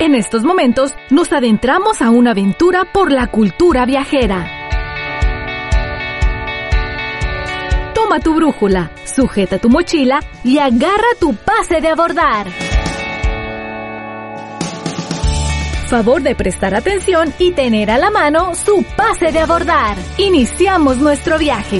En estos momentos nos adentramos a una aventura por la cultura viajera. Toma tu brújula, sujeta tu mochila y agarra tu pase de abordar. Favor de prestar atención y tener a la mano su pase de abordar. Iniciamos nuestro viaje.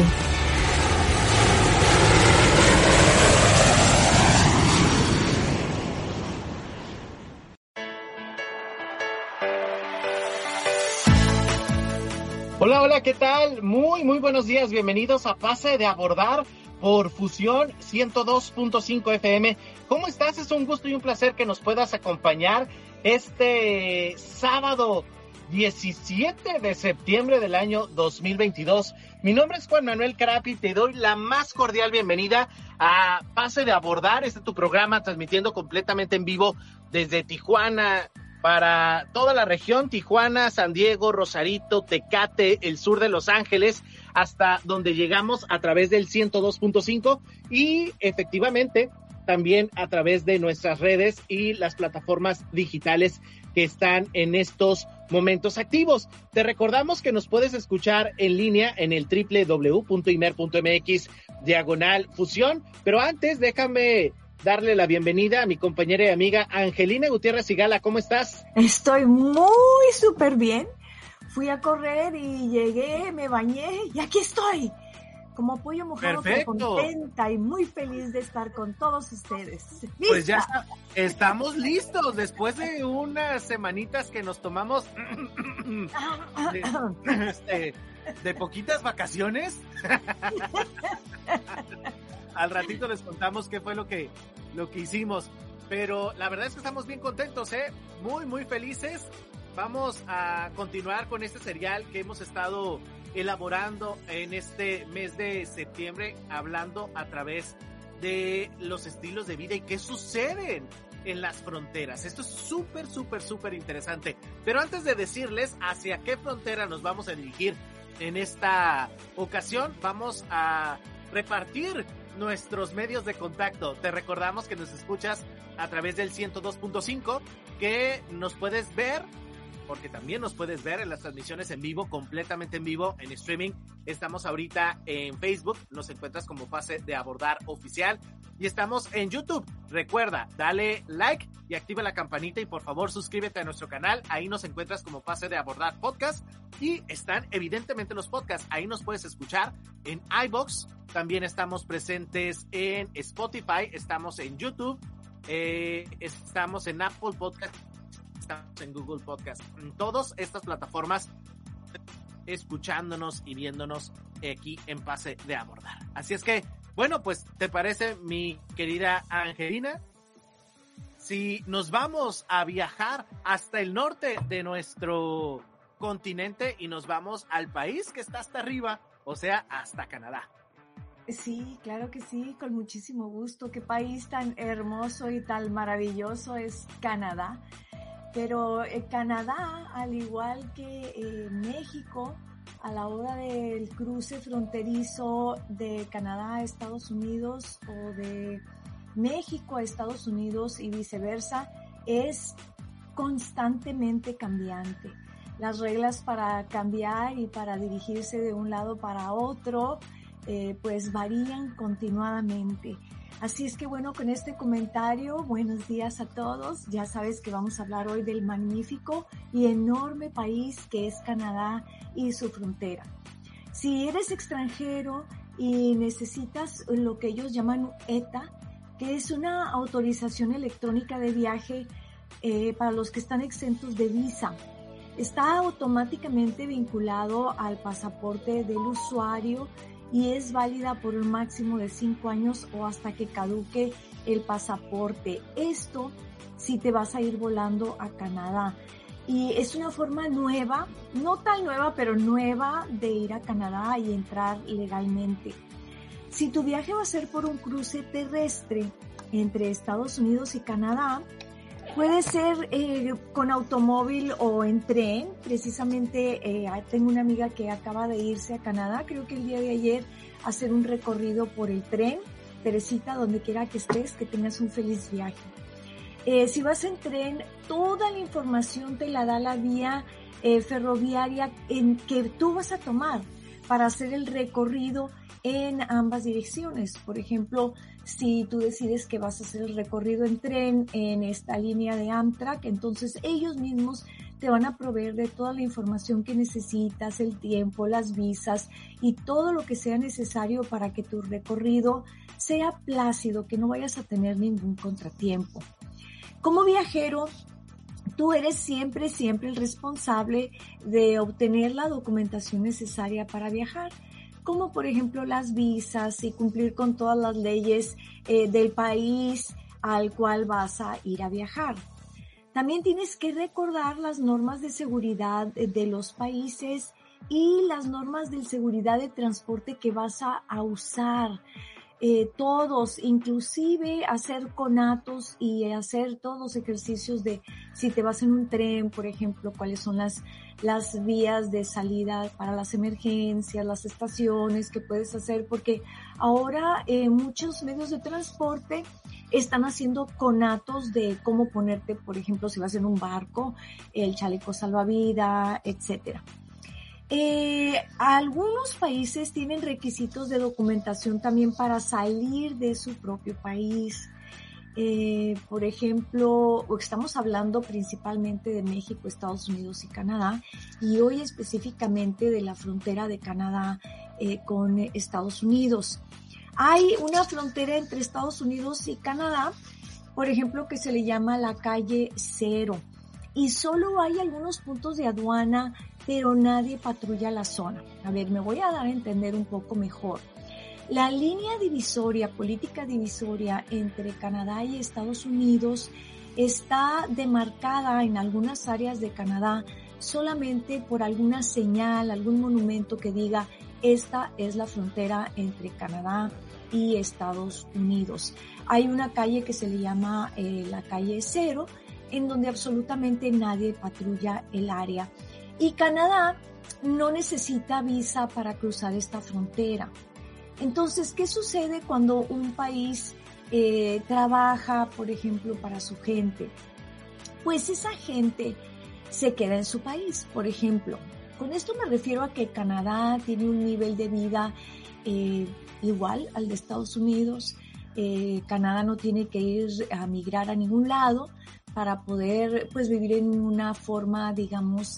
Hola, ¿qué tal? Muy buenos días, bienvenidos a Pase de Abordar por Fusión 102.5 FM. ¿Cómo estás? Es un gusto y un placer que nos puedas acompañar este sábado 17 de septiembre del año 2022. Mi nombre es Juan Manuel Carapi, te doy la más cordial bienvenida a Pase de Abordar, tu programa transmitiendo completamente en vivo desde Tijuana, para toda la región, Tijuana, San Diego, Rosarito, Tecate, el sur de Los Ángeles, hasta donde llegamos a través del 102.5 y efectivamente también a través de nuestras redes y las plataformas digitales que están en estos momentos activos. Te recordamos que nos puedes escuchar en línea en el www.imer.mx/fusión, pero antes déjame darle la bienvenida a mi compañera y amiga Angelina Gutiérrez Sigala. ¿Cómo estás? Estoy súper bien. Fui a correr y llegué, me bañé y aquí estoy. Como pollo mojado, pero contenta y muy feliz de estar con todos ustedes. ¡Lista! Pues ya estamos listos después de unas semanitas que nos tomamos de poquitas vacaciones. Al ratito les contamos qué fue lo que hicimos, pero la verdad es que estamos bien contentos, muy felices. Vamos a continuar con este serial que hemos estado elaborando en este mes de septiembre, hablando a través de los estilos de vida y qué suceden en las fronteras. Esto es súper interesante, pero antes de decirles hacia qué frontera nos vamos a dirigir en esta ocasión, vamos a repartir nuestros medios de contacto. Te recordamos que nos escuchas a través del 102.5, que nos puedes ver, porque también nos puedes ver en las transmisiones en vivo, completamente en vivo, en streaming. Estamos ahorita en Facebook, nos encuentras como Pase de Abordar Oficial, y estamos en YouTube. Recuerda, dale like y activa la campanita, y por favor suscríbete a nuestro canal. Ahí nos encuentras como Pase de Abordar Podcast, y están evidentemente los podcasts. Ahí nos puedes escuchar en iVoox. También estamos presentes en Spotify, estamos en YouTube, estamos en Apple Podcast, estamos en Google Podcast. En todas estas plataformas, escuchándonos y viéndonos aquí en Pase de Abordar. Así es que, bueno, pues, ¿te parece, mi querida Angelina? Si nos vamos a viajar hasta el norte de nuestro continente y nos vamos al país que está hasta arriba, o sea, hasta Canadá. Sí, claro que sí, con muchísimo gusto. Qué país tan hermoso y tan maravilloso es Canadá. Pero Canadá, al igual que México, a la hora del cruce fronterizo de Canadá a Estados Unidos o de México a Estados Unidos y viceversa, es constantemente cambiante. Las reglas para cambiar y para dirigirse de un lado para otro pues varían continuadamente. Así es que bueno, con este comentario, buenos días a todos. Ya sabes que vamos a hablar hoy del magnífico y enorme país que es Canadá y su frontera. Si eres extranjero y necesitas lo que ellos llaman ETA, que es una autorización electrónica de viaje para los que están exentos de visa, está automáticamente vinculado al pasaporte del usuario y es válida por un máximo de 5 años o hasta que caduque el pasaporte. Esto si te vas a ir volando a Canadá. Y es una forma nueva, no tan nueva, pero nueva de ir a Canadá y entrar legalmente. Si tu viaje va a ser por un cruce terrestre entre Estados Unidos y Canadá, puede ser con automóvil o en tren. Precisamente tengo una amiga que acaba de irse a Canadá, creo que el día de ayer, a hacer un recorrido por el tren. Teresita, donde quiera que estés, que tengas un feliz viaje. Si vas en tren, toda la información te la da la vía ferroviaria en que tú vas a tomar para hacer el recorrido en ambas direcciones. Por ejemplo, si tú decides que vas a hacer el recorrido en tren en esta línea de Amtrak, entonces ellos mismos te van a proveer de toda la información que necesitas, el tiempo, las visas y todo lo que sea necesario para que tu recorrido sea plácido, que no vayas a tener ningún contratiempo. Como viajero, tú eres siempre el responsable de obtener la documentación necesaria para viajar, como por ejemplo las visas y cumplir con todas las leyes del país al cual vas a ir a viajar. También tienes que recordar las normas de seguridad de los países y las normas de seguridad de transporte que vas a usar. Todos, inclusive hacer conatos y hacer todos los ejercicios de si te vas en un tren, por ejemplo, cuáles son las vías de salida para las emergencias, las estaciones que puedes hacer, porque ahora muchos medios de transporte están haciendo conatos de cómo ponerte, por ejemplo, si vas en un barco, el chaleco salvavidas, etcétera. Algunos países tienen requisitos de documentación también para salir de su propio país. Por ejemplo, estamos hablando principalmente de México, Estados Unidos y Canadá, y hoy específicamente de la frontera de Canadá con Estados Unidos. Hay una frontera entre Estados Unidos y Canadá, por ejemplo, que se le llama la calle 0, y solo hay algunos puntos de aduana, pero nadie patrulla la zona. A ver, me voy a dar a entender un poco mejor. La línea divisoria, política divisoria entre Canadá y Estados Unidos está demarcada en algunas áreas de Canadá solamente por alguna señal, algún monumento que diga esta es la frontera entre Canadá y Estados Unidos. Hay una calle que se le llama la calle 0, en donde absolutamente nadie patrulla el área. Y Canadá no necesita visa para cruzar esta frontera. Entonces, ¿qué sucede cuando un país trabaja, por ejemplo, para su gente? Pues esa gente se queda en su país, por ejemplo. Con esto me refiero a que Canadá tiene un nivel de vida igual al de Estados Unidos. Canadá no tiene que ir a migrar a ningún lado para poder pues vivir en una forma, digamos,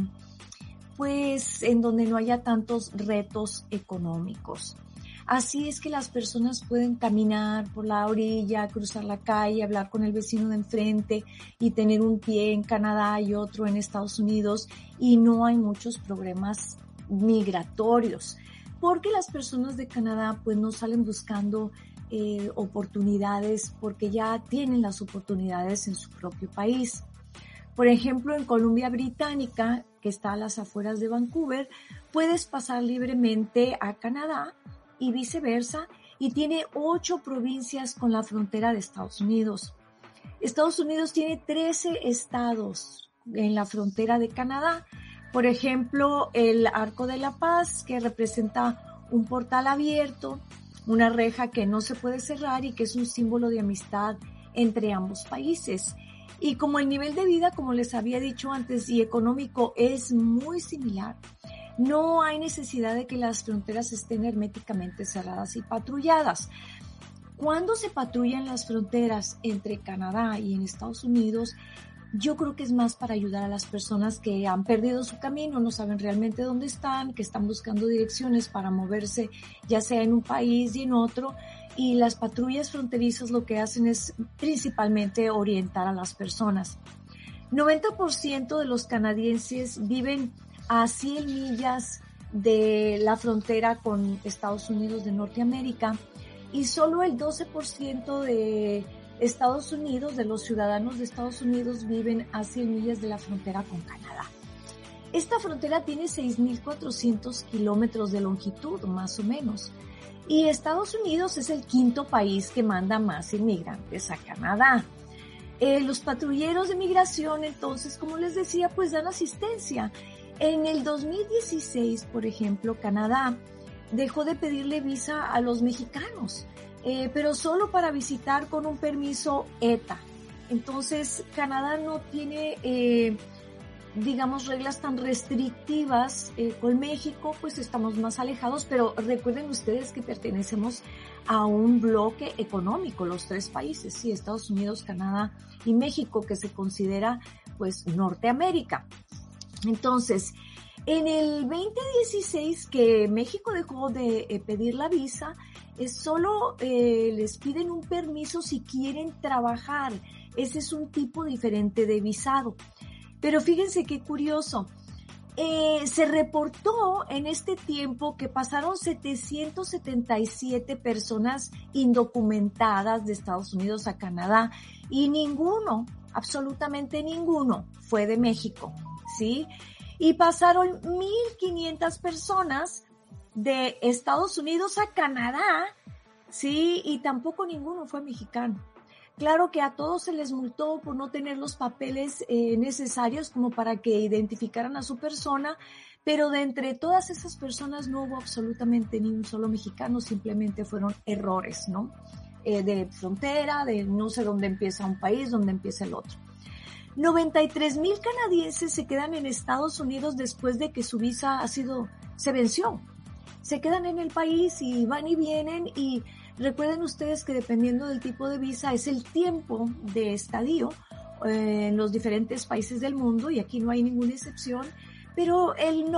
pues en donde no haya tantos retos económicos. Así es que las personas pueden caminar por la orilla, cruzar la calle, hablar con el vecino de enfrente y tener un pie en Canadá y otro en Estados Unidos, y no hay muchos problemas migratorios, porque las personas de Canadá pues no salen buscando oportunidades porque ya tienen las oportunidades en su propio país. Por ejemplo, en Columbia Británica, que está a las afueras de Vancouver, puedes pasar libremente a Canadá y viceversa, y tiene 8 provincias con la frontera de Estados Unidos. Estados Unidos tiene 13 estados en la frontera de Canadá. Por ejemplo, el Arco de la Paz, que representa un portal abierto, una reja que no se puede cerrar y que es un símbolo de amistad entre ambos países. Y como el nivel de vida, como les había dicho antes, y económico es muy similar, no hay necesidad de que las fronteras estén herméticamente cerradas y patrulladas. Cuando se patrullan las fronteras entre Canadá y en Estados Unidos, yo creo que es más para ayudar a las personas que han perdido su camino, no saben realmente dónde están, que están buscando direcciones para moverse, ya sea en un país y en otro, y las patrullas fronterizas lo que hacen es principalmente orientar a las personas. 90% de los canadienses viven a 100 millas de la frontera con Estados Unidos de Norteamérica, y solo el 12% de Estados Unidos, de los ciudadanos de Estados Unidos, viven a 100 millas de la frontera con Canadá. Esta frontera tiene 6,400 kilómetros de longitud, más o menos. Y Estados Unidos es el 5º país que manda más inmigrantes a Canadá. Los patrulleros de migración, entonces, como les decía, pues dan asistencia. En el 2016, por ejemplo, Canadá dejó de pedirle visa a los mexicanos, pero solo para visitar con un permiso ETA. Entonces, Canadá no tiene, digamos, reglas tan restrictivas. Con México, pues estamos más alejados, pero recuerden ustedes que pertenecemos a un bloque económico, los tres países, sí, Estados Unidos, Canadá y México, que se considera, pues, Norteamérica. Entonces, en el 2016 que México dejó de pedir la visa, solo les piden un permiso si quieren trabajar. Ese es un tipo diferente de visado. Pero fíjense qué curioso. Se reportó en este tiempo que pasaron 777 personas indocumentadas de Estados Unidos a Canadá y ninguno, absolutamente ninguno, fue de México, ¿sí? Y pasaron 1,500 personas de Estados Unidos a Canadá, ¿sí? Y tampoco ninguno fue mexicano. Claro que a todos se les multó por no tener los papeles necesarios como para que identificaran a su persona, pero de entre todas esas personas no hubo absolutamente ni un solo mexicano, simplemente fueron errores, ¿no? De frontera, de no sé dónde empieza un país, dónde empieza el otro. 93,000 canadienses se quedan en Estados Unidos después de que su visa se venció. Se quedan en el país y van y vienen, y recuerden ustedes que dependiendo del tipo de visa es el tiempo de estadio en los diferentes países del mundo, y aquí no hay ninguna excepción, pero el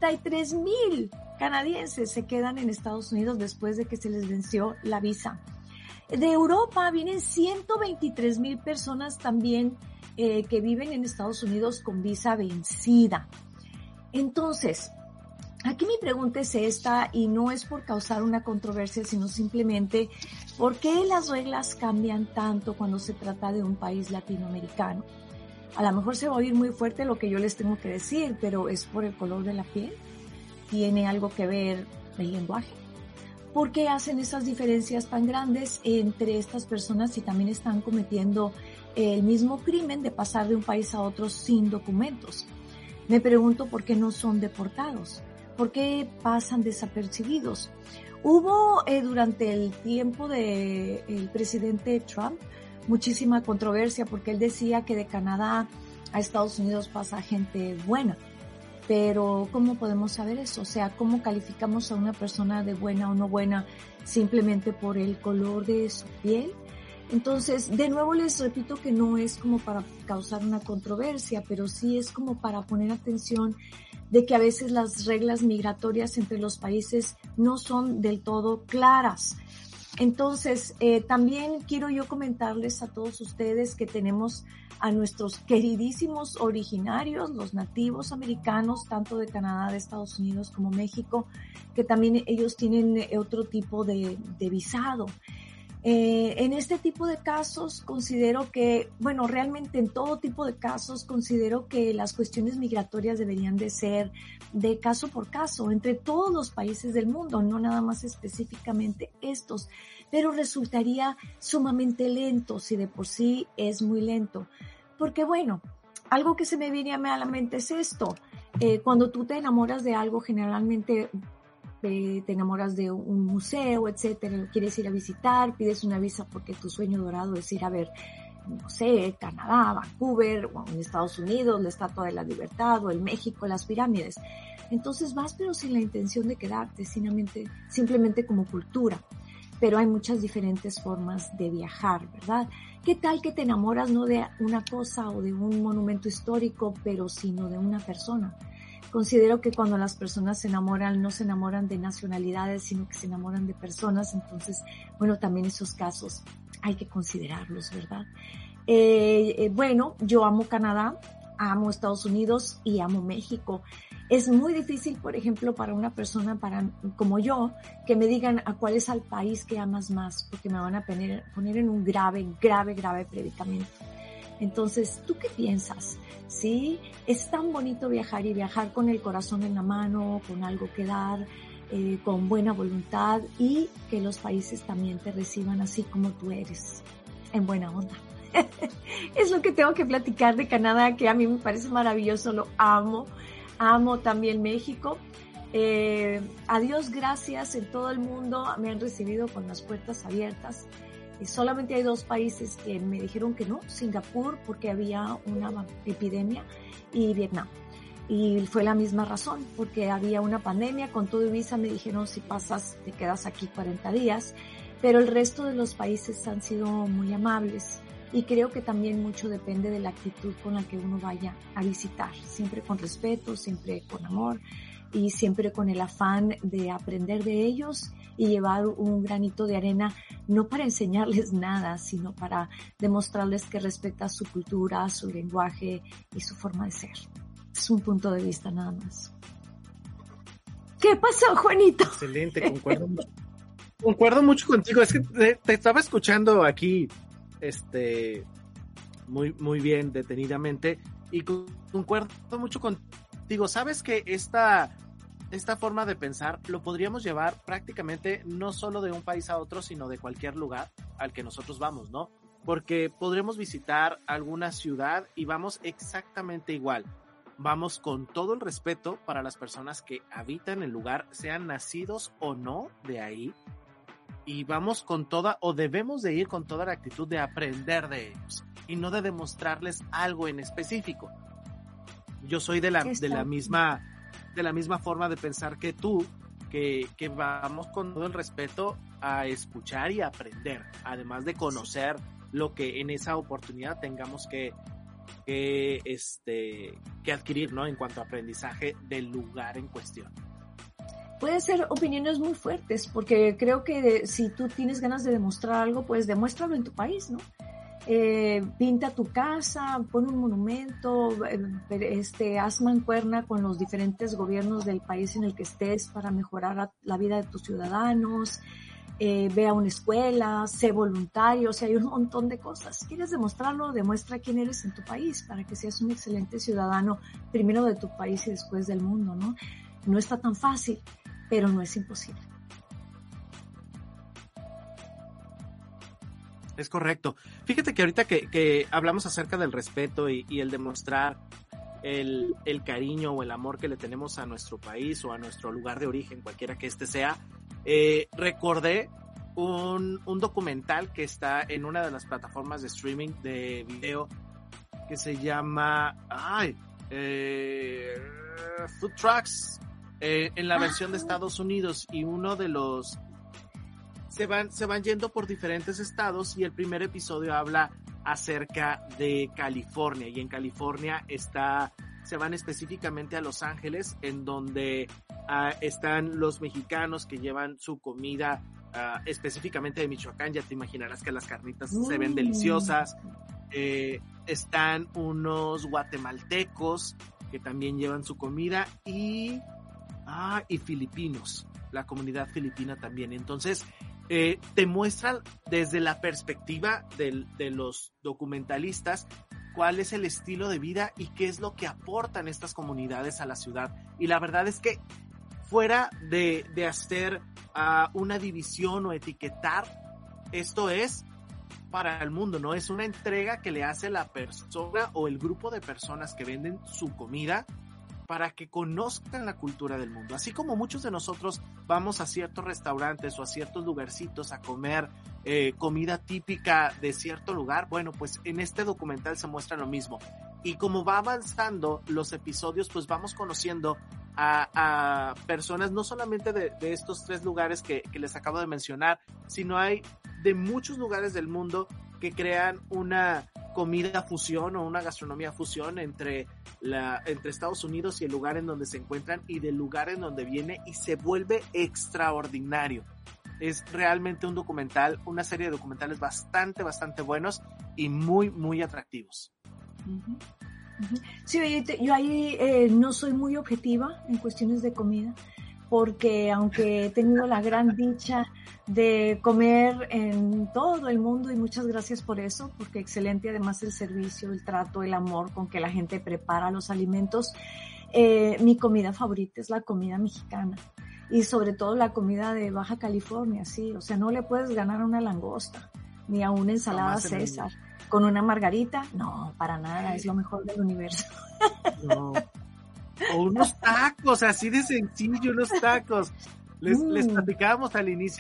93,000 canadienses se quedan en Estados Unidos después de que se les venció la visa. De Europa vienen 123,000 personas también que viven en Estados Unidos con visa vencida. Entonces, aquí mi pregunta es esta, y no es por causar una controversia, sino simplemente ¿por qué las reglas cambian tanto cuando se trata de un país latinoamericano? A lo mejor se va a oír muy fuerte lo que yo les tengo que decir, pero ¿es por el color de la piel? ¿Tiene algo que ver el lenguaje? ¿Por qué hacen esas diferencias tan grandes entre estas personas si también están cometiendo el mismo crimen de pasar de un país a otro sin documentos? Me pregunto por qué no son deportados, por qué pasan desapercibidos. Hubo durante el tiempo del presidente Trump muchísima controversia porque él decía que de Canadá a Estados Unidos pasa gente buena. Pero ¿cómo podemos saber eso? O sea, ¿cómo calificamos a una persona de buena o no buena simplemente por el color de su piel? Entonces, de nuevo les repito que no es como para causar una controversia, pero sí es como para poner atención de que a veces las reglas migratorias entre los países no son del todo claras. Entonces, también quiero yo comentarles a todos ustedes que tenemos a nuestros queridísimos originarios, los nativos americanos, tanto de Canadá, de Estados Unidos como México, que también ellos tienen otro tipo de visado. En este tipo de casos considero que, bueno, realmente en todo tipo de casos considero que las cuestiones migratorias deberían de ser de caso por caso entre todos los países del mundo, no nada más específicamente estos, pero resultaría sumamente lento si de por sí es muy lento. Porque bueno, algo que se me viene a la mente es esto, cuando tú te enamoras de algo generalmente te enamoras de un museo, etcétera, lo quieres ir a visitar, pides una visa porque tu sueño dorado es ir a ver, no sé, Canadá, Vancouver, o en Estados Unidos, la Estatua de la Libertad, o en México, las pirámides. Entonces vas, pero sin la intención de quedarte, simplemente como cultura. Pero hay muchas diferentes formas de viajar, ¿verdad? ¿Qué tal que te enamoras no de una cosa o de un monumento histórico, pero sino de una persona? Considero que cuando las personas se enamoran, no se enamoran de nacionalidades, sino que se enamoran de personas. Entonces, bueno, también esos casos hay que considerarlos, ¿verdad? Bueno, yo amo Canadá, amo Estados Unidos y amo México. Es muy difícil, por ejemplo, para una persona como yo, que me digan a cuál es el país que amas más, porque me van a poner en un grave predicamento. Entonces, ¿tú qué piensas? ¿Sí? Es tan bonito viajar y viajar con el corazón en la mano, con algo que dar, con buena voluntad, y que los países también te reciban así como tú eres, en buena onda. Es lo que tengo que platicar de Canadá, que a mí me parece maravilloso, lo amo. Amo también México. A Dios gracias, en todo el mundo me han recibido con las puertas abiertas. Solamente hay 2 países que me dijeron que no, Singapur porque había una epidemia y Vietnam. Y fue la misma razón, porque había una pandemia, con todo y visa me dijeron si pasas te quedas aquí 40 días, pero el resto de los países han sido muy amables y creo que también mucho depende de la actitud con la que uno vaya a visitar, siempre con respeto, siempre con amor y siempre con el afán de aprender de ellos y llevar un granito de arena, no para enseñarles nada, sino para demostrarles que respeta su cultura, su lenguaje y su forma de ser. Es un punto de vista nada más. ¿Qué pasó, Juanito? Excelente, concuerdo mucho contigo. Es que te estaba escuchando aquí, muy bien, detenidamente, y concuerdo mucho contigo. Sabes que esta forma de pensar lo podríamos llevar prácticamente no solo de un país a otro, sino de cualquier lugar al que nosotros vamos, ¿no? Porque podremos visitar alguna ciudad y vamos exactamente igual. Vamos con todo el respeto para las personas que habitan el lugar, sean nacidos o no de ahí, y vamos con toda, o debemos de ir con toda la actitud de aprender de ellos, y no de demostrarles algo en específico. Yo soy de la misma forma de pensar que tú, que vamos con todo el respeto a escuchar y aprender, además de conocer lo que en esa oportunidad tengamos que adquirir, ¿no? En cuanto a aprendizaje del lugar en cuestión. Pueden ser opiniones muy fuertes, porque creo que si tú tienes ganas de demostrar algo, pues demuéstralo en tu país, ¿no? Pinta tu casa, pon un monumento, haz mancuerna con los diferentes gobiernos del país en el que estés para mejorar la vida de tus ciudadanos. Ve a una escuela, sé voluntario, o sea, hay un montón de cosas. ¿Quieres demostrarlo? Demuestra quién eres en tu país para que seas un excelente ciudadano, primero de tu país y después del mundo, ¿no? No está tan fácil, pero no es imposible. Es correcto. Fíjate que ahorita que hablamos acerca del respeto y el demostrar el cariño o el amor que le tenemos a nuestro país o a nuestro lugar de origen, cualquiera que este sea, recordé un documental que está en una de las plataformas de streaming de video que se llama Food Trucks, en la versión de Estados Unidos, y uno de los se van yendo por diferentes estados, y el primer episodio habla acerca de California, y en California se van específicamente a Los Ángeles, en donde están los mexicanos que llevan su comida específicamente de Michoacán. Ya te imaginarás que las carnitas se ven deliciosas. Están unos guatemaltecos que también llevan su comida, y filipinos, la comunidad filipina también. Entonces te muestran desde la perspectiva de los documentalistas cuál es el estilo de vida y qué es lo que aportan estas comunidades a la ciudad. Y la verdad es que fuera de hacer una división o etiquetar, esto es para el mundo, ¿no? Es una entrega que le hace la persona o el grupo de personas que venden su comida para que conozcan la cultura del mundo. Así como muchos de nosotros vamos a ciertos restaurantes o a ciertos lugarcitos a comer comida típica de cierto lugar, bueno, pues en este documental se muestra lo mismo. Y como va avanzando los episodios, pues vamos conociendo a personas no solamente de estos 3 lugares que les acabo de mencionar, sino hay de muchos lugares del mundo que crean una comida fusión o una gastronomía fusión entre Estados Unidos y el lugar en donde se encuentran y del lugar en donde viene, y se vuelve extraordinario. Es realmente un documental, una serie de documentales bastante buenos y muy, muy atractivos. Uh-huh. Sí, yo ahí no soy muy objetiva en cuestiones de comida, porque aunque he tenido la gran dicha de comer en todo el mundo, y muchas gracias por eso, porque excelente además el servicio, el trato, el amor con que la gente prepara los alimentos, mi comida favorita es la comida mexicana, y sobre todo la comida de Baja California, sí, o sea, no le puedes ganar a una langosta, ni a una ensalada César, con una margarita, no, para nada, es lo mejor del universo. No. O unos tacos, así de sencillo, unos tacos. Les platicábamos al inicio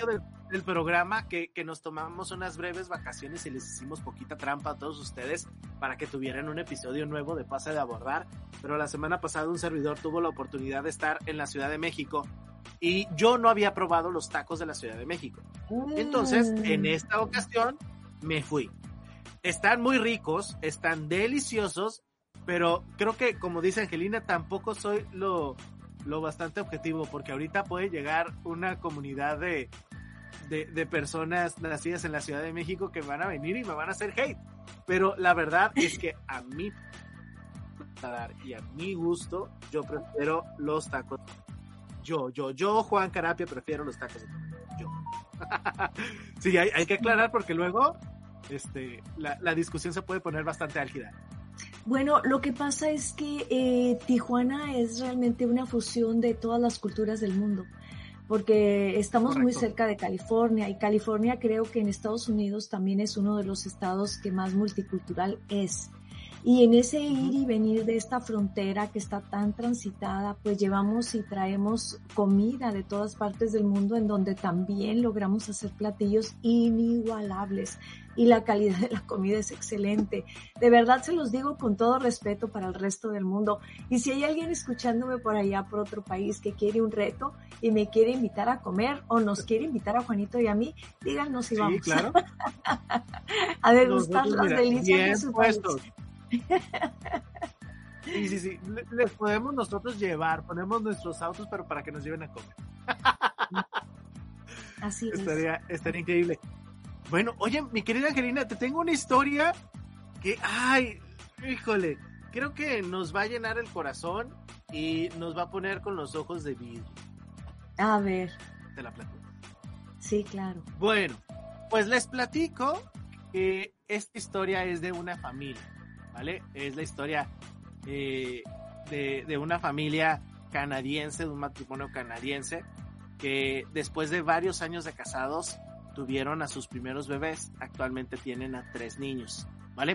del programa que nos tomamos unas breves vacaciones y les hicimos poquita trampa a todos ustedes para que tuvieran un episodio nuevo de Pase de Abordar, pero la semana pasada un servidor tuvo la oportunidad de estar en la Ciudad de México y yo no había probado los tacos de la Ciudad de México. Entonces, en esta ocasión me fui. Están muy ricos, están deliciosos, pero creo que, como dice Angelina, tampoco soy lo bastante objetivo, porque ahorita puede llegar una comunidad de personas nacidas en la Ciudad de México que van a venir y me van a hacer hate. Pero la verdad es que a mí y a mi gusto, yo prefiero los tacos. Yo, Juan Carapia, prefiero los tacos. Yo. Sí, hay que aclarar porque luego la discusión se puede poner bastante álgida. Bueno, lo que pasa es que Tijuana es realmente una fusión de todas las culturas del mundo, porque estamos muy cerca de California, y California creo que en Estados Unidos también es uno de los estados que más multicultural es. Y en ese ir y venir de esta frontera que está tan transitada, pues llevamos y traemos comida de todas partes del mundo, en donde también logramos hacer platillos inigualables. Y la calidad de la comida es excelente. De verdad se los digo con todo respeto para el resto del mundo. Y si hay alguien escuchándome por allá, por otro país, que quiere un reto y me quiere invitar a comer, o nos quiere invitar a Juanito y a mí, díganos y vamos. Sí, claro. A degustar las delicias de su país. Sí. Les podemos nosotros llevar, ponemos nuestros autos, pero para que nos lleven a comer. Así estaría increíble. Bueno, oye, mi querida Angelina, te tengo una historia que, híjole, creo que nos va a llenar el corazón y nos va a poner con los ojos de vidrio. A ver. Te la platico. Sí, claro. Bueno, pues les platico que esta historia es de una familia, ¿vale? Es la historia de una familia canadiense, de un matrimonio canadiense, que después de varios años de casados tuvieron a sus primeros bebés. Actualmente tienen a 3 niños, ¿vale?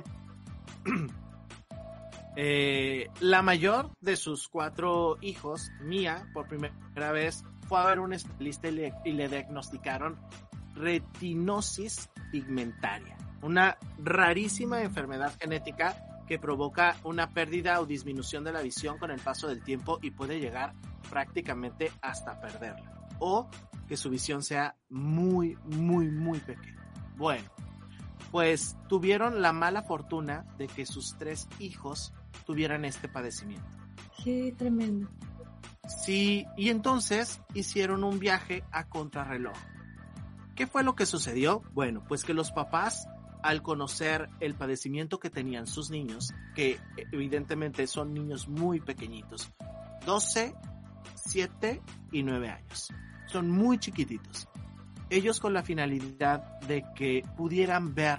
La mayor de sus 4 hijos, Mia, por primera vez fue a ver un especialista y le diagnosticaron retinosis pigmentaria, una rarísima enfermedad genética que provoca una pérdida o disminución de la visión con el paso del tiempo y puede llegar prácticamente hasta perderla, o que su visión sea muy, muy, muy pequeña. Bueno, pues tuvieron la mala fortuna de que sus 3 hijos tuvieran este padecimiento. Qué tremendo. Sí, y entonces hicieron un viaje a contrarreloj. ¿Qué fue lo que sucedió? Bueno, pues que los papás, al conocer el padecimiento que tenían sus niños, que evidentemente son niños muy pequeñitos, 12, 7 y 9 años, son muy chiquititos. Ellos, con la finalidad de que pudieran ver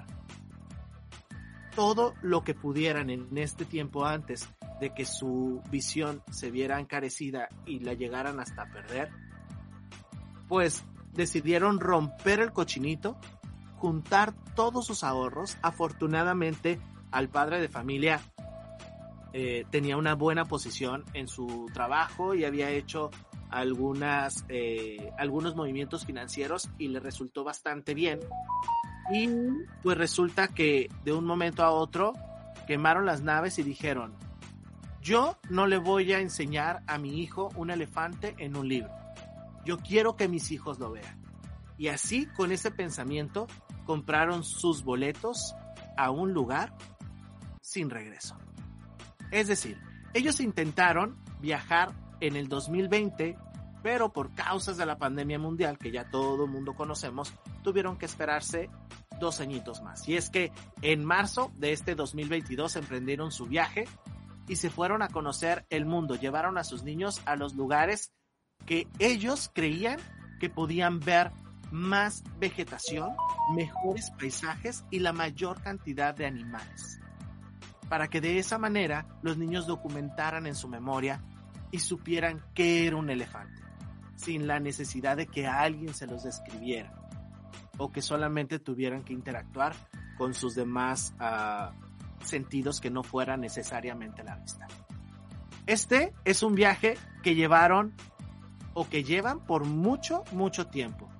todo lo que pudieran en este tiempo antes de que su visión se viera encarecida y la llegaran hasta perder, pues decidieron romper el cochinito, juntar todos sus ahorros. Afortunadamente, al padre de familia tenía una buena posición en su trabajo y había hecho algunos movimientos financieros y le resultó bastante bien. Y pues resulta que de un momento a otro quemaron las naves y dijeron: yo no le voy a enseñar a mi hijo un elefante en un libro, yo quiero que mis hijos lo vean. Y así, con ese pensamiento, compraron sus boletos a un lugar sin regreso. Es decir, ellos intentaron viajar en el 2020, pero por causas de la pandemia mundial, que ya todo el mundo conocemos, tuvieron que esperarse 2 añitos más. Y es que en marzo de este 2022 emprendieron su viaje y se fueron a conocer el mundo. Llevaron a sus niños a los lugares que ellos creían que podían ver más vegetación, mejores paisajes y la mayor cantidad de animales, para que de esa manera los niños documentaran en su memoria y supieran qué era un elefante, sin la necesidad de que alguien se los describiera o que solamente tuvieran que interactuar con sus demás sentidos que no fuera necesariamente la vista. Este es un viaje que llevaron o que llevan por mucho, mucho tiempo.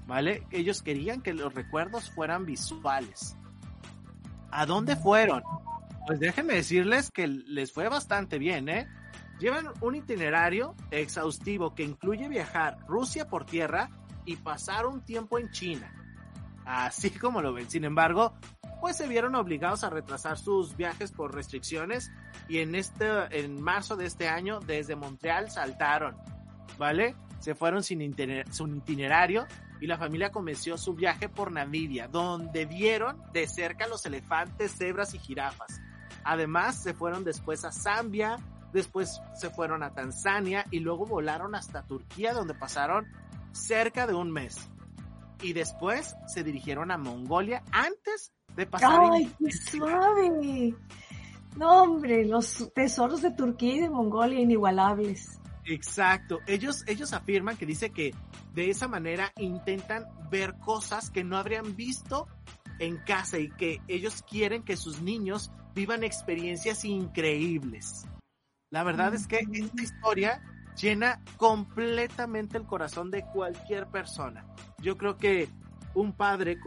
¿vale? Ellos querían que los recuerdos fueran visuales. ¿A dónde fueron? Pues déjenme decirles que les fue bastante bien, ¿eh? Llevan un itinerario exhaustivo que incluye viajar Rusia por tierra y pasar un tiempo en China. Así como lo ven. Sin embargo, pues se vieron obligados a retrasar sus viajes por restricciones y en marzo de este año desde Montreal saltaron, ¿vale? Se fueron sin itinerario y la familia comenzó su viaje por Namibia, donde vieron de cerca los elefantes, cebras y jirafas. Además, se fueron después a Zambia, después se fueron a Tanzania y luego volaron hasta Turquía, donde pasaron cerca de un mes. Y después se dirigieron a Mongolia antes de pasar. ¡Ay, qué suave! No, hombre, los tesoros de Turquía y de Mongolia inigualables. Exacto. Ellos afirman que dice que de esa manera intentan ver cosas que no habrían visto en casa y que ellos quieren que sus niños vivan experiencias increíbles. La verdad es que esta historia llena completamente el corazón de cualquier persona. Yo creo que un padre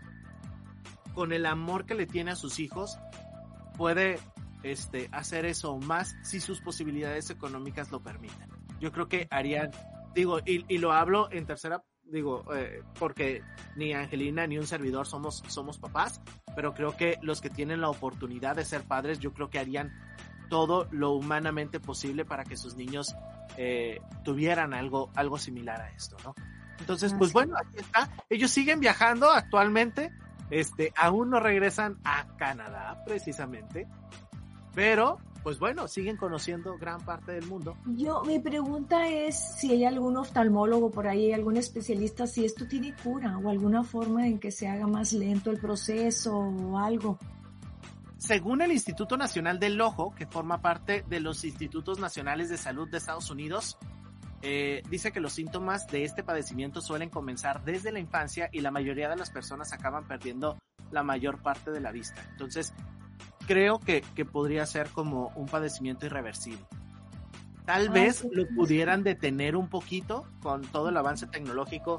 con el amor que le tiene a sus hijos puede hacer eso más si sus posibilidades económicas lo permiten. Yo creo que harían, y lo hablo en tercera, porque ni Angelina ni un servidor somos papás, pero creo que los que tienen la oportunidad de ser padres, yo creo que harían todo lo humanamente posible para que sus niños tuvieran algo similar a esto, ¿no? Entonces, pues bueno, aquí está. Ellos siguen viajando actualmente, aún no regresan a Canadá, precisamente, pero, pues bueno, siguen conociendo gran parte del mundo. Mi pregunta es si hay algún oftalmólogo por ahí, algún especialista, si esto tiene cura o alguna forma en que se haga más lento el proceso o algo. Según el Instituto Nacional del Ojo, que forma parte de los Institutos Nacionales de Salud de Estados Unidos, dice que los síntomas de este padecimiento suelen comenzar desde la infancia y la mayoría de las personas acaban perdiendo la mayor parte de la vista. Entonces, creo que podría ser como un padecimiento irreversible. Tal vez lo pudieran detener un poquito con todo el avance tecnológico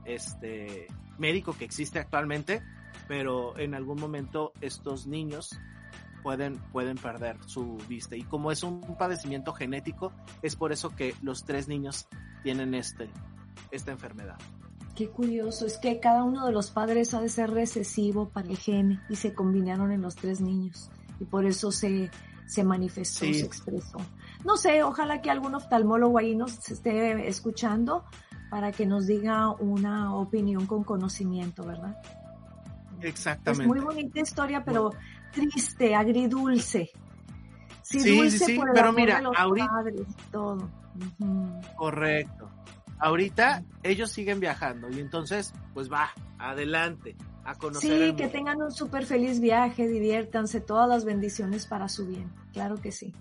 médico que existe actualmente, pero en algún momento estos niños pueden perder su vista, y como es un padecimiento genético, es por eso que los 3 niños tienen esta enfermedad. Qué curioso, es que cada uno de los padres ha de ser recesivo para el gen y se combinaron en los 3 niños y por eso se manifestó, sí. Se expresó. No sé, ojalá que algún oftalmólogo ahí nos esté escuchando para que nos diga una opinión con conocimiento, ¿verdad? Exactamente. Es muy bonita historia, pero triste, agridulce. Sí, dulce sí, por el pero amor mira, de los ahorita padres y todo. Uh-huh. Correcto. Ahorita ellos siguen viajando y entonces, pues va, adelante a conocer el mundo. Sí, que tengan un súper feliz viaje, diviértanse, todas las bendiciones para su bien. Claro que sí.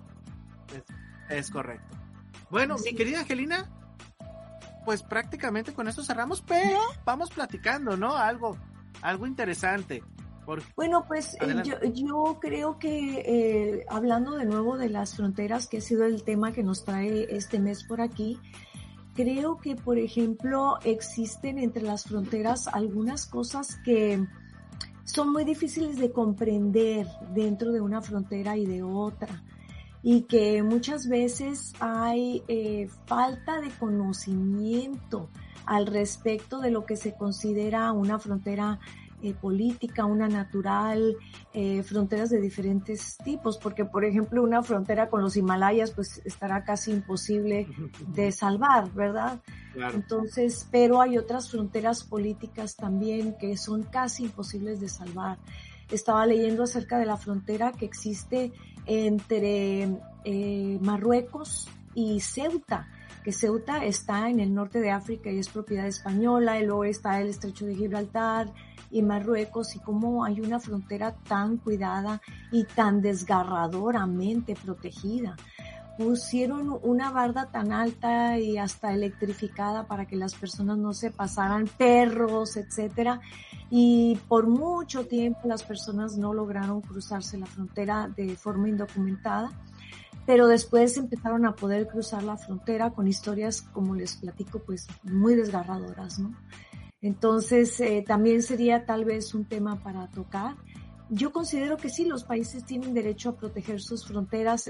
Es correcto. Bueno, sí. Mi querida Angelina, pues prácticamente con esto cerramos, pero vamos platicando, ¿no? Algo interesante. Bueno, pues yo creo que hablando de nuevo de las fronteras, que ha sido el tema que nos trae este mes por aquí, creo que, por ejemplo, existen entre las fronteras algunas cosas que son muy difíciles de comprender dentro de una frontera y de otra, y que muchas veces hay falta de conocimiento al respecto de lo que se considera una frontera política, una natural, fronteras de diferentes tipos, porque por ejemplo una frontera con los Himalayas pues estará casi imposible de salvar, ¿verdad? Claro. Entonces, pero hay otras fronteras políticas también que son casi imposibles de salvar. Estaba leyendo acerca de la frontera que existe entre Marruecos y Ceuta, que Ceuta está en el norte de África y es propiedad española, y luego está el estrecho de Gibraltar y Marruecos, y cómo hay una frontera tan cuidada y tan desgarradoramente protegida. Pusieron una barda tan alta y hasta electrificada para que las personas no se pasaran, perros, etcétera, y por mucho tiempo las personas no lograron cruzarse la frontera de forma indocumentada, pero después empezaron a poder cruzar la frontera con historias, como les platico, pues muy desgarradoras, ¿no? Entonces, también sería tal vez un tema para tocar. Yo considero que sí, los países tienen derecho a proteger sus fronteras,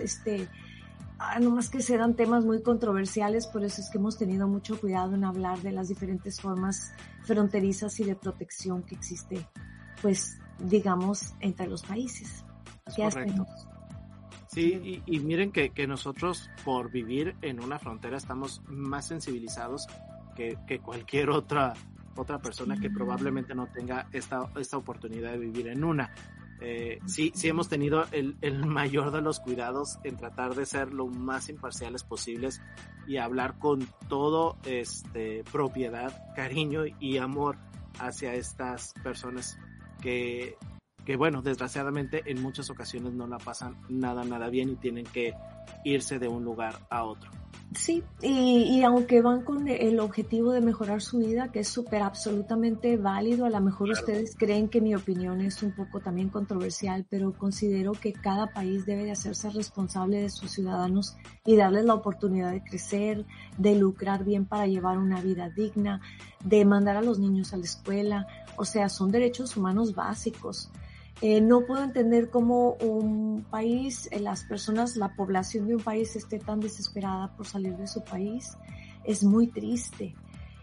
no más que serán temas muy controversiales, por eso es que hemos tenido mucho cuidado en hablar de las diferentes formas fronterizas y de protección que existe, pues, digamos, entre los países. ¿Qué hacemos? Sí, y miren que nosotros, por vivir en una frontera, estamos más sensibilizados que cualquier otra persona que probablemente no tenga esta oportunidad de vivir en una. Sí hemos tenido el mayor de los cuidados en tratar de ser lo más imparciales posibles y hablar con todo propiedad, cariño y amor hacia estas personas que bueno, desgraciadamente en muchas ocasiones no la pasan nada bien y tienen que irse de un lugar a otro. Sí, y aunque van con el objetivo de mejorar su vida, que es súper absolutamente válido, a lo mejor claro, ustedes creen que mi opinión es un poco también controversial, pero considero que cada país debe de hacerse responsable de sus ciudadanos y darles la oportunidad de crecer, de lucrar bien para llevar una vida digna, de mandar a los niños a la escuela, o sea, son derechos humanos básicos. No puedo entender cómo un país, las personas, la población de un país esté tan desesperada por salir de su país. Es muy triste.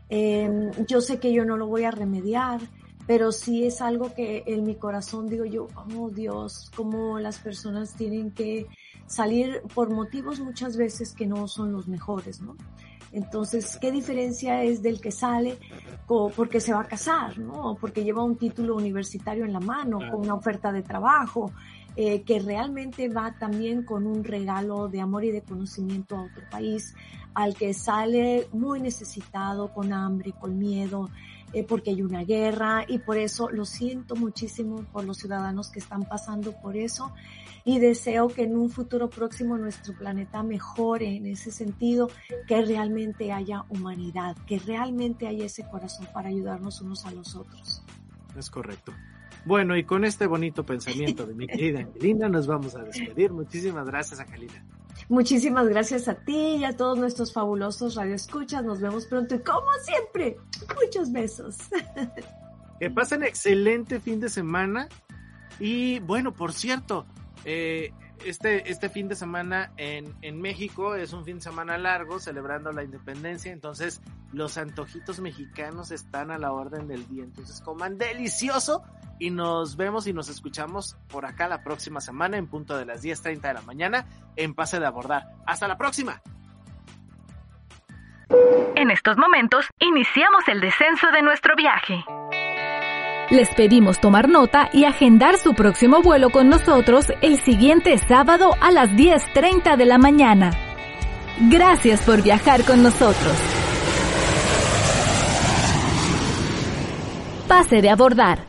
Yo sé que yo no lo voy a remediar, pero sí es algo que en mi corazón digo yo, oh Dios, cómo las personas tienen que salir por motivos muchas veces que no son los mejores, ¿no? Entonces, ¿qué diferencia es del que sale porque se va a casar, ¿no? Porque lleva un título universitario en la mano, con una oferta de trabajo, que realmente va también con un regalo de amor y de conocimiento a otro país, al que sale muy necesitado, con hambre, con miedo, porque hay una guerra, y por eso lo siento muchísimo por los ciudadanos que están pasando por eso, y deseo que en un futuro próximo nuestro planeta mejore en ese sentido, que realmente haya humanidad, que realmente haya ese corazón para ayudarnos unos a los otros. Es correcto. Bueno, y con este bonito pensamiento de mi querida Angelina nos vamos a despedir. Muchísimas gracias, Angelina. Muchísimas gracias a ti y a todos nuestros fabulosos radioescuchas. Nos vemos pronto y como siempre, muchos besos. Que pasen excelente fin de semana. Y bueno, por cierto, este fin de semana en México es un fin de semana largo, celebrando la independencia, entonces los antojitos mexicanos están a la orden del día, entonces coman delicioso y nos vemos y nos escuchamos por acá la próxima semana en punto de las 10:30 de la mañana en Pase de Abordar. ¡Hasta la próxima! En estos momentos iniciamos el descenso de nuestro viaje. Les pedimos tomar nota y agendar su próximo vuelo con nosotros el siguiente sábado a las 10:30 de la mañana. Gracias por viajar con nosotros. Pase de Abordar.